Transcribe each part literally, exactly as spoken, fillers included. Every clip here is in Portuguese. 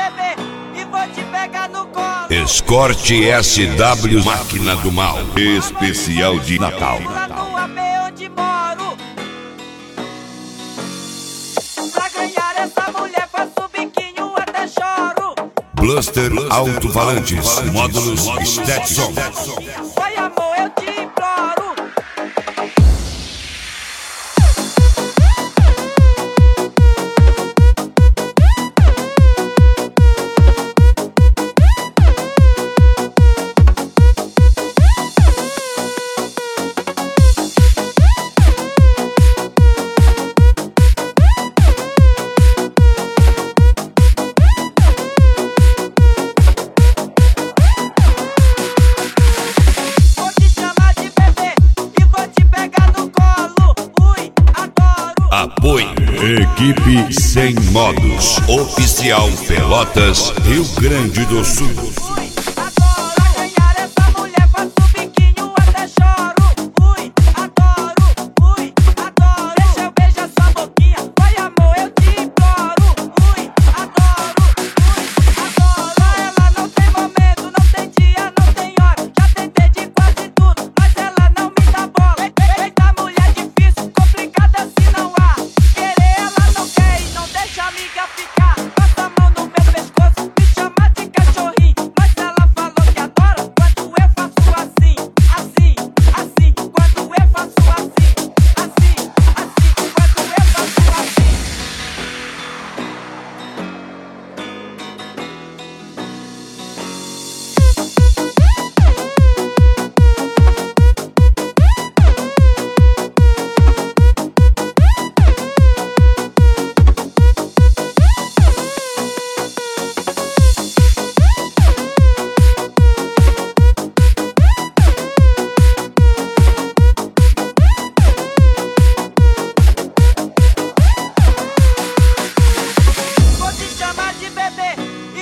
bebê e vou te pegar no colo. Escort S W Máquina do Mal, especial de Natal. Lá no A B onde moro. Pra ganhar essa mulher faço biquinho até choro. Bluster Alto-Falantes, módulos Stetson. Vai amor, eu te imploro. Apoio Equipe Sem Modos, oficial Pelotas, Rio Grande do Sul.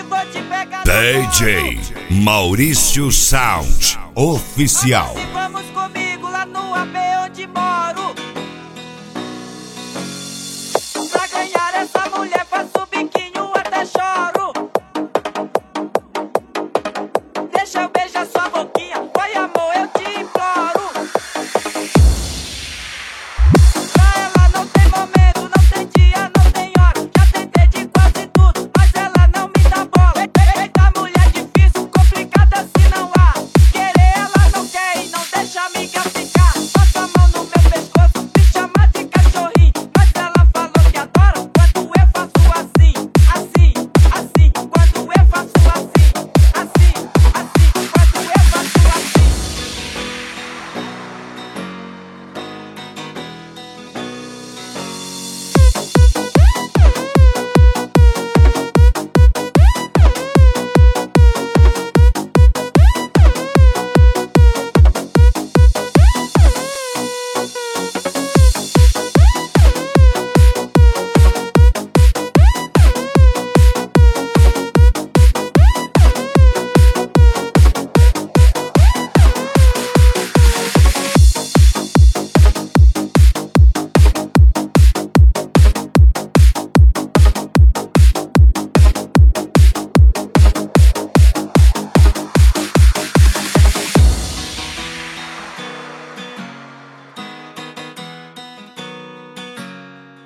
D J Maurício Sound Oficial. Vamos